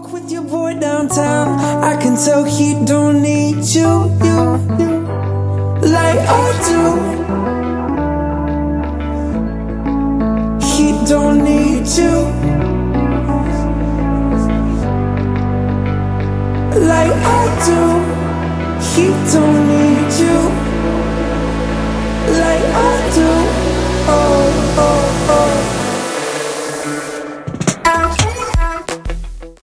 walk with your boy downtown, I can tell he don't need you, like I do. He don't need you, like I do. He don't need you.